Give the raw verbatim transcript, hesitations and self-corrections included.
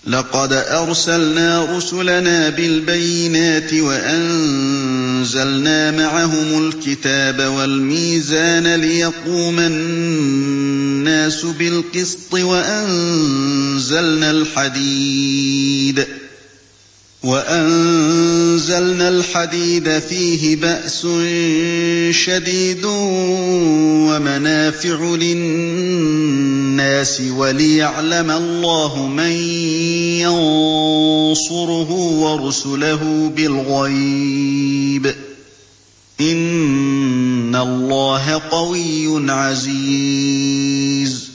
لَقَدْ أَرْسَلْنَا رُسُلَنَا بِالْبَيِّنَاتِ وَأَنزَلْنَا مَعَهُمُ الْكِتَابَ وَالْمِيزَانَ لِيَقُومَ النَّاسُ بِالْقِسْطِ وَأَنزَلْنَا الْحَدِيدَ فِيهِ بَأْسٌ شَدِيدٌ وَمَنَافِعُ لِلنَّاسِ وَلِيَعْلَمَ اللَّهُ مَن يَنصُرُهُ وَرُسُلَهُ بِالْغَيْبِ ۚ إِنَّ اللَّهَ قَوِيٌّ عَزِيزٌ